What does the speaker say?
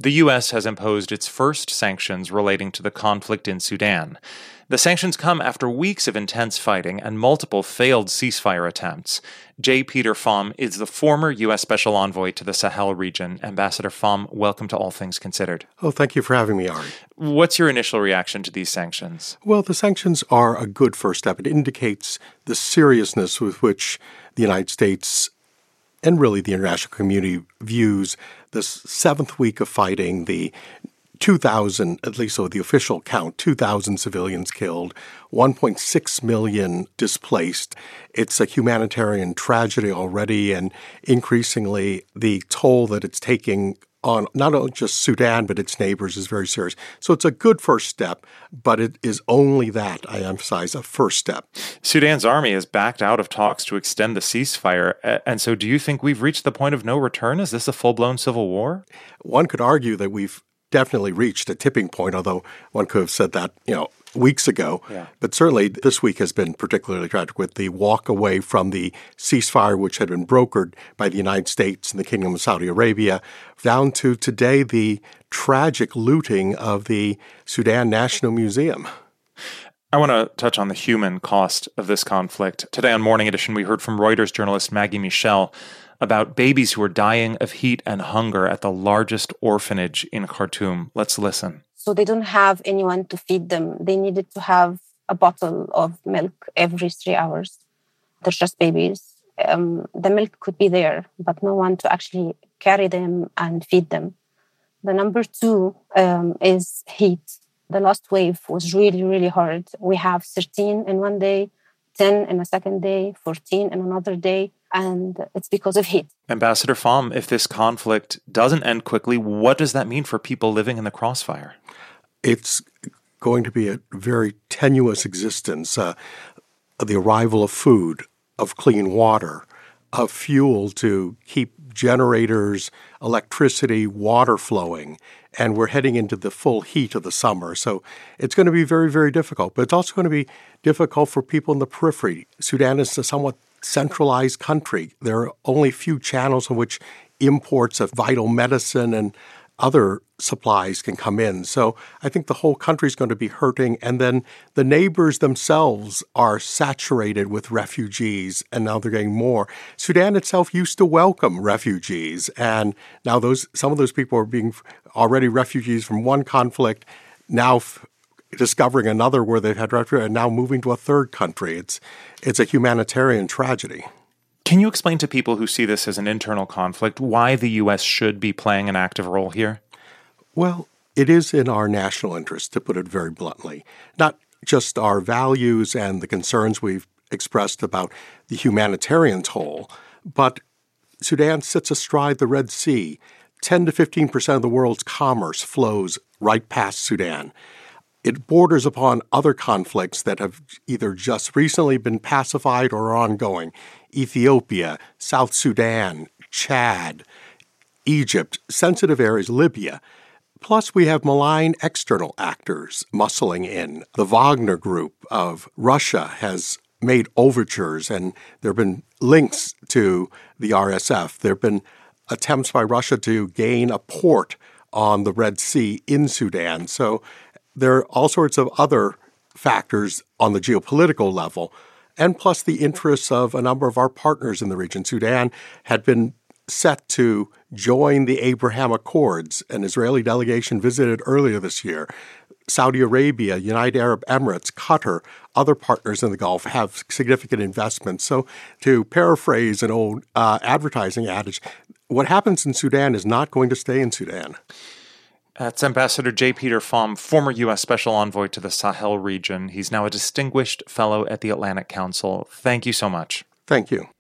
the U.S. has imposed its first sanctions relating to the conflict in Sudan. The sanctions come after weeks of intense fighting and multiple failed ceasefire attempts. J. Peter Pham is the former U.S. Special Envoy to the Sahel region. Ambassador Pham, welcome to All Things Considered. Oh, thank you for having me, Ari. What's your initial reaction to these sanctions? Well, the sanctions are a good first step. It indicates the seriousness with which the United States and really the international community views this seventh week of fighting, the 2,000, at least so the official count, 2,000 civilians killed, 1.6 million displaced. It's a humanitarian tragedy already, and increasingly the toll that it's taking on not only just Sudan, but its neighbors is very serious. So it's a good first step, but it is only that, I emphasize, a first step. Sudan's army has backed out of talks to extend the ceasefire. And so do you think we've reached the point of no return? Is this a full-blown civil war? One could argue that we've definitely reached a tipping point, although one could have said that, weeks ago. Yeah. But certainly this week has been particularly tragic with the walk away from the ceasefire, which had been brokered by the United States and the Kingdom of Saudi Arabia, down to today the tragic looting of the Sudan National Museum. I want to touch on the human cost of this conflict. Today on Morning Edition, we heard from Reuters journalist Maggie Michel about babies who are dying of heat and hunger at the largest orphanage in Khartoum. Let's listen. So they don't have anyone to feed them. They needed to have a bottle of milk every 3 hours. They're just babies. The milk could be there, but no one to actually carry them and feed them. The number two is heat. The last wave was really, really hard. We have 13 in one day, 10 in a second day, 14 in another day, and it's because of heat. Ambassador Pham, if this conflict doesn't end quickly, what does that mean for people living in the crossfire? It's going to be a very tenuous existence. The arrival of food, of clean water, of fuel to keep generators, electricity, water flowing, and we're heading into the full heat of the summer. So it's going to be very, very difficult. But it's also going to be difficult for people in the periphery. Sudan is a somewhat centralized country. There are only few channels in which imports of vital medicine and other supplies can come in. So I think the whole country is going to be hurting. And then the neighbors themselves are saturated with refugees, and now they're getting more. Sudan itself used to welcome refugees, and now some of those people are being already refugees from one conflict, now discovering another where they've had refugees, and now moving to a third country. It's a humanitarian tragedy. Can you explain to people who see this as an internal conflict why the U.S. should be playing an active role here? Well, it is in our national interest, to put it very bluntly. Not just our values and the concerns we've expressed about the humanitarian toll, but Sudan sits astride the Red Sea. 10 to 15% of the world's commerce flows right past Sudan. It borders upon other conflicts that have either just recently been pacified or are ongoing. Ethiopia, South Sudan, Chad, Egypt, sensitive areas, Libya. Plus, we have malign external actors muscling in. The Wagner Group of Russia has made overtures, and there have been links to the RSF. There have been attempts by Russia to gain a port on the Red Sea in Sudan. So there are all sorts of other factors on the geopolitical level, and plus the interests of a number of our partners in the region. Sudan had been set to join the Abraham Accords. An Israeli delegation visited earlier this year. Saudi Arabia, United Arab Emirates, Qatar, other partners in the Gulf have significant investments. So to paraphrase an old advertising adage, what happens in Sudan is not going to stay in Sudan. That's Ambassador J. Peter Pham, former U.S. Special Envoy to the Sahel region. He's now a distinguished fellow at the Atlantic Council. Thank you so much. Thank you.